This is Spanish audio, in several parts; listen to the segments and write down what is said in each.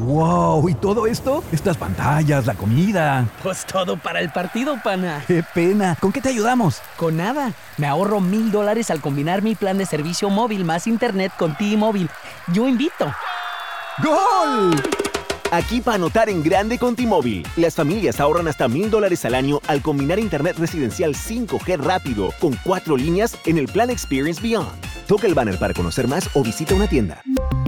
¡Wow! ¿Y todo esto? Estas pantallas, la comida. Pues todo para el partido, pana. ¡Qué pena! ¿Con qué te ayudamos? Con nada. Me ahorro $1,000 al combinar mi plan de servicio móvil más internet con T-Mobile. Yo invito. ¡Gol! Aquí para anotar en grande con T-Mobile. Las familias ahorran hasta $1,000 al año al combinar internet residencial 5G rápido con 4 líneas en el plan Experience Beyond. Toca el banner para conocer más o visita una tienda.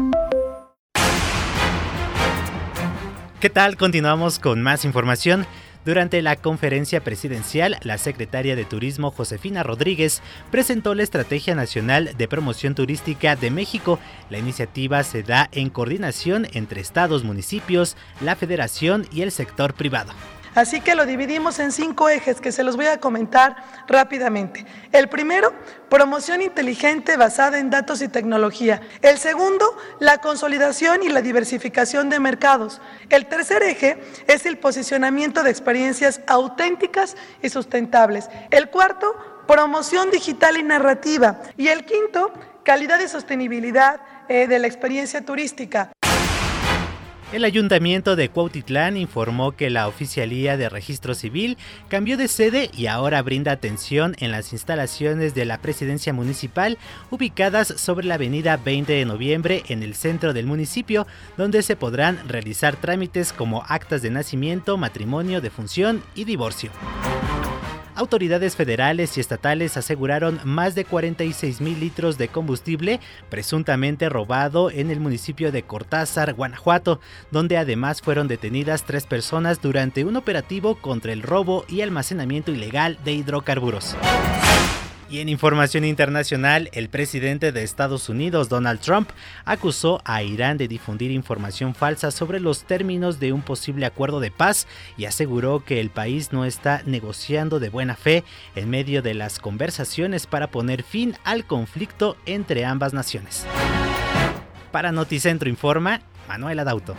¿Qué tal? Continuamos con más información. Durante la conferencia presidencial, la secretaria de Turismo Josefina Rodríguez presentó la Estrategia Nacional de Promoción Turística de México. La iniciativa se da en coordinación entre estados, municipios, la federación y el sector privado. Así que lo dividimos en 5 ejes que se los voy a comentar rápidamente. El primero, promoción inteligente basada en datos y tecnología. El segundo, la consolidación y la diversificación de mercados. El tercer eje es el posicionamiento de experiencias auténticas y sustentables. El cuarto, promoción digital y narrativa. Y el quinto, calidad y sostenibilidad de la experiencia turística. El Ayuntamiento de Cuautitlán informó que la Oficialía de Registro Civil cambió de sede y ahora brinda atención en las instalaciones de la Presidencia Municipal ubicadas sobre la avenida 20 de noviembre en el centro del municipio, donde se podrán realizar trámites como actas de nacimiento, matrimonio, defunción y divorcio. Autoridades federales y estatales aseguraron más de 46,000 litros de combustible presuntamente robado en el municipio de Cortázar, Guanajuato, donde además fueron detenidas 3 personas durante un operativo contra el robo y almacenamiento ilegal de hidrocarburos. Y en información internacional, el presidente de Estados Unidos, Donald Trump, acusó a Irán de difundir información falsa sobre los términos de un posible acuerdo de paz y aseguró que el país no está negociando de buena fe en medio de las conversaciones para poner fin al conflicto entre ambas naciones. Para Noticentro Informa, Manuel Adauto.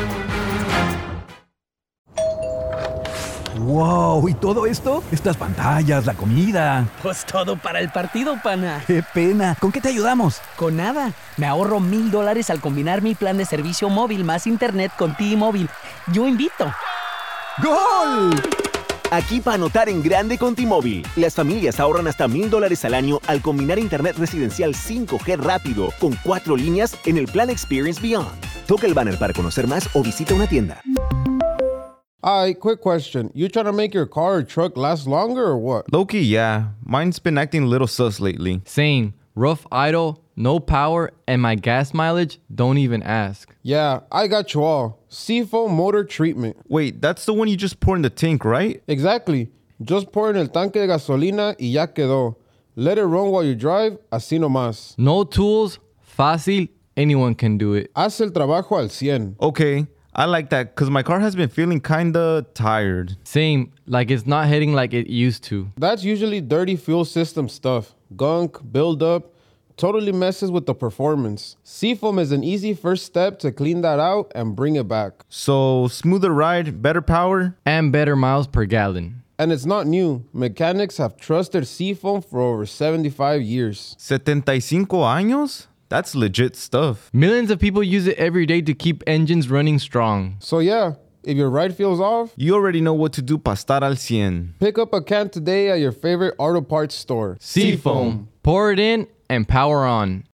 ¡Wow! ¿Y todo esto? Estas pantallas, la comida. Pues todo para el partido, pana. ¡Qué pena! ¿Con qué te ayudamos? Con nada. Me ahorro $1,000 al combinar mi plan de servicio móvil más internet con T-Mobile. Yo invito. ¡Gol! Aquí para anotar en grande con T-Mobile. Las familias ahorran hasta $1,000 al año al combinar internet residencial 5G rápido con 4 líneas en el plan Experience Beyond. Toca el banner para conocer más o visita una tienda. Hi, quick question. You trying to make your car or truck last longer or what? Low-key, yeah. Mine's been acting a little sus lately. Same. Rough idle, no power, and my gas mileage, don't even ask. Yeah, I got you all. Seafoam motor treatment. Wait, that's the one you just pour in the tank, right? Exactly. Just pour en el tanque de gasolina y ya quedó. Let it run while you drive, así nomás. No tools, fácil, anyone can do it. Haz el trabajo al 100. Okay, I like that because my car has been feeling kinda tired. Same, like it's not hitting like it used to. That's usually dirty fuel system stuff. Gunk, buildup, totally messes with the performance. Seafoam is an easy first step to clean that out and bring it back. So, smoother ride, better power? And better miles per gallon. And it's not new. Mechanics have trusted Seafoam for over 75 years. 75 años? That's legit stuff. Millions of people use it every day to keep engines running strong. So yeah, if your ride feels off, You already know what to do para estar al 100. pick up a can today at your favorite auto parts store. Seafoam. Pour it in and power on.